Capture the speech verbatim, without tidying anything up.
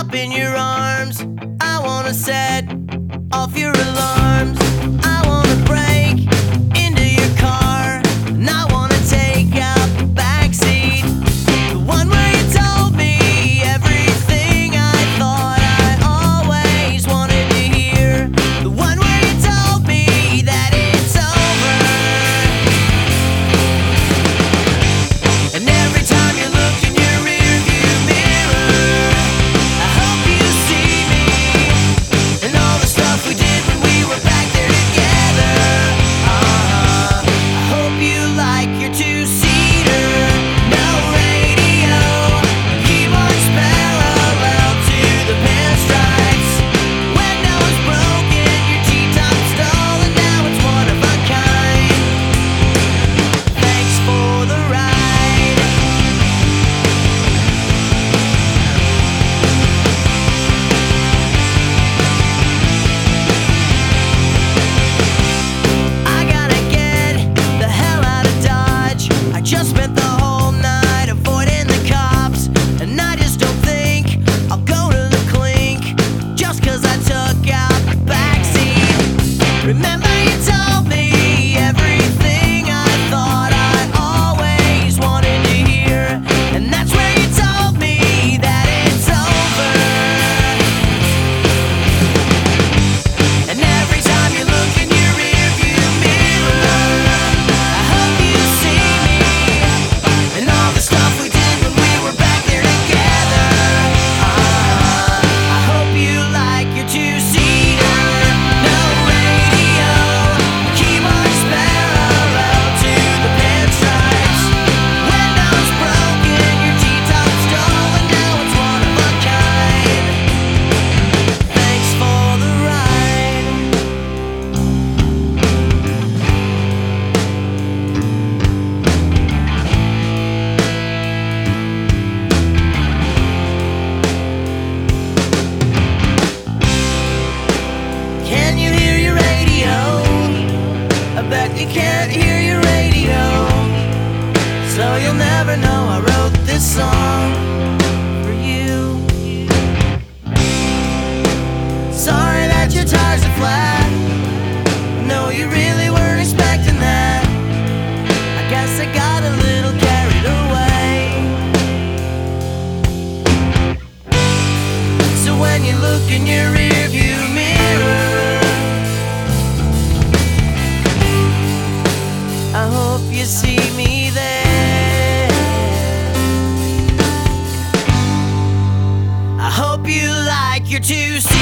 up in your arms. I wanna set off your alarms. I wanna break into your car, and I wanna take out the backseat, the one where you told me everything I thought I always wanted to hear, the one where you told me that it's over. And every time you look in your rearview mirror, I hope you see me and all the stuff we did when we were back there together. Uh-huh. I hope you like your two-seater, no radio, keyboards parallel to the pinstripes. Windows broken, your T-top stolen, now it's one of a kind. Thanks for the ride. I gotta get the hell out of Dodge. I just spent the whole night avoiding the cops, and I just don't think I'll go to the clink just 'cause I took out the backseat. Remember you told me everything I thought I always wanted to hear, and that's where you told me that it's over. And every time you look in your rearview mirror, I hope you see me and all the stuff we did when we were back there together. Uh-huh. I hope you like your two-seater, no radio, keyboards parallel to the pinstripes. Windows broken, your T-top stolen, now it's one of a kind. Thanks for the ride. Can you hear your radio? I bet you can't hear your radio, so you'll never know I wrote this song for you. Sorry that your tires are flat. No, you really weren't expecting that. I guess I got a little carried away. So when you look in your rearview mirror, I hope you see me there. I hope you like your two-seater.